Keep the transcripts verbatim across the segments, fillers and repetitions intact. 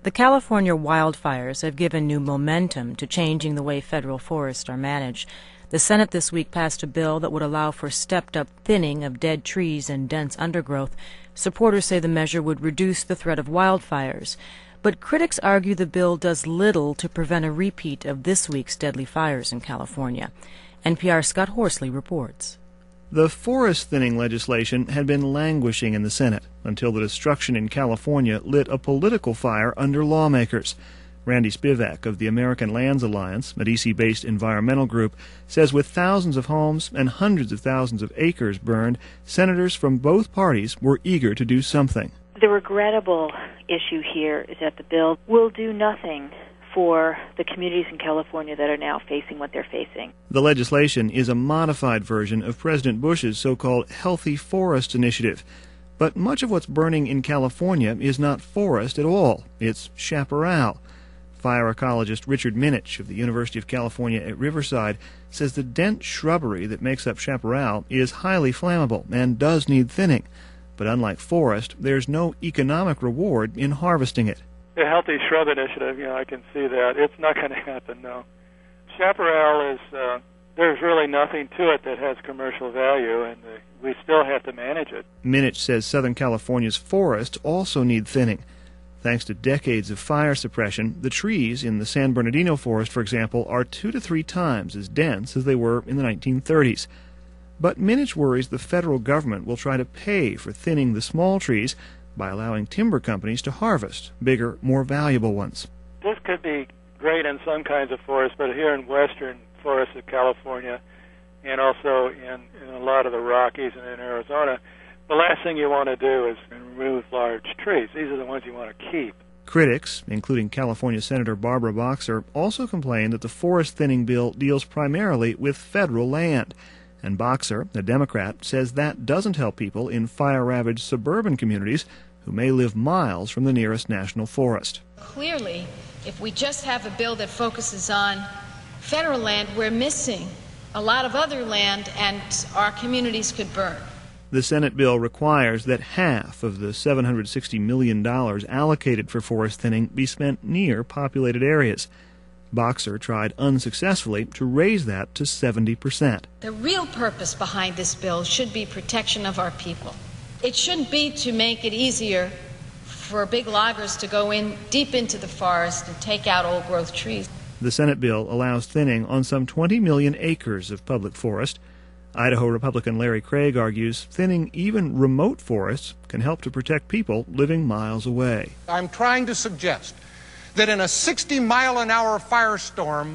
The California wildfires have given new momentum to changing the way federal forests are managed. The Senate this week passed a bill that would allow for stepped-up thinning of dead trees and dense undergrowth. Supporters say the measure would reduce the threat of wildfires. But critics argue the bill does little to prevent a repeat of this week's deadly fires in California. N P R's Scott Horsley reports. The forest thinning legislation had been languishing in the Senate until the destruction in California lit a political fire under lawmakers. Randy Spivak of the American Lands Alliance, a D C-based environmental group, says with thousands of homes and hundreds of thousands of acres burned, senators from both parties were eager to do something. The regrettable issue here is that the bill will do nothing for the communities in California that are now facing what they're facing. The legislation is a modified version of President Bush's so-called Healthy Forest Initiative. But much of what's burning in California is not forest at all. It's chaparral. Fire ecologist Richard Minich of the University of California at Riverside says the dense shrubbery that makes up chaparral is highly flammable and does need thinning. But unlike forest, there's no economic reward in harvesting it. The Healthy Shrub Initiative, you know, I can see that. It's not going to happen, no. Chaparral is, uh, there's really nothing to it that has commercial value, and uh, we still have to manage it. Minich says Southern California's forests also need thinning. Thanks to decades of fire suppression, the trees in the San Bernardino forest, for example, are two to three times as dense as they were in the nineteen thirties. But Minich worries the federal government will try to pay for thinning the small trees by allowing timber companies to harvest bigger, more valuable ones. This could be great in some kinds of forests, but here in western forests of California and also in, in a lot of the Rockies and in Arizona, the last thing you want to do is remove large trees. These are the ones you want to keep. Critics, including California Senator Barbara Boxer, also complain that the forest thinning bill deals primarily with federal land. And Boxer, a Democrat, says that doesn't help people in fire-ravaged suburban communities who may live miles from the nearest national forest. Clearly, if we just have a bill that focuses on federal land, we're missing a lot of other land, and our communities could burn. The Senate bill requires that half of the seven hundred sixty million dollars allocated for forest thinning be spent near populated areas. Boxer tried unsuccessfully to raise that to seventy percent. The real purpose behind this bill should be protection of our people. It shouldn't be to make it easier for big loggers to go in deep into the forest and take out old-growth trees. The Senate bill allows thinning on some twenty million acres of public forest. Idaho Republican Larry Craig argues thinning even remote forests can help to protect people living miles away. I'm trying to suggest that in a sixty mile an hour firestorm,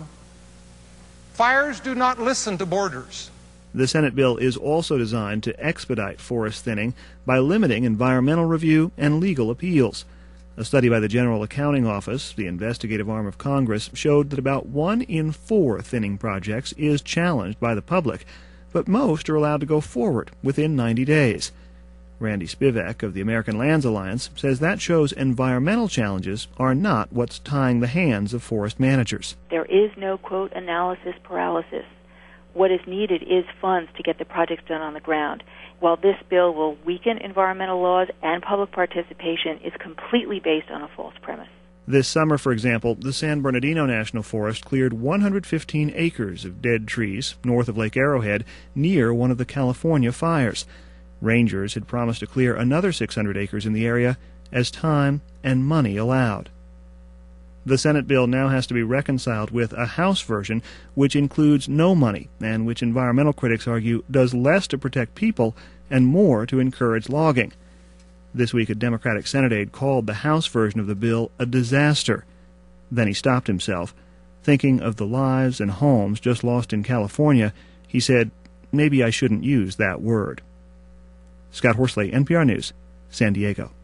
fires do not listen to borders. The Senate bill is also designed to expedite forest thinning by limiting environmental review and legal appeals. A study by the General Accounting Office, the investigative arm of Congress, showed that about one in four thinning projects is challenged by the public, but most are allowed to go forward within ninety days. Randy Spivak of the American Lands Alliance says that shows environmental challenges are not what's tying the hands of forest managers. There is no, quote, analysis paralysis. What is needed is funds to get the projects done on the ground. While this bill will weaken environmental laws and public participation, is completely based on a false premise. This summer, for example, the San Bernardino National Forest cleared one hundred fifteen acres of dead trees north of Lake Arrowhead near one of the California fires. Rangers had promised to clear another six hundred acres in the area as time and money allowed. The Senate bill now has to be reconciled with a House version which includes no money and which environmental critics argue does less to protect people and more to encourage logging. This week, a Democratic Senate aide called the House version of the bill a disaster. Then he stopped himself. Thinking of the lives and homes just lost in California, he said, maybe I shouldn't use that word. Scott Horsley, N P R News, San Diego.